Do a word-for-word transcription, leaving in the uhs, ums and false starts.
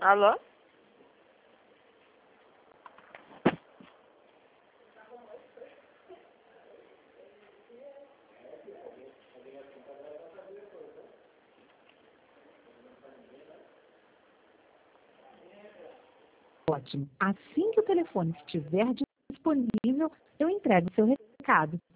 Alô? Ótimo. Assim que o telefone estiver disponível, eu entrego o seu recado.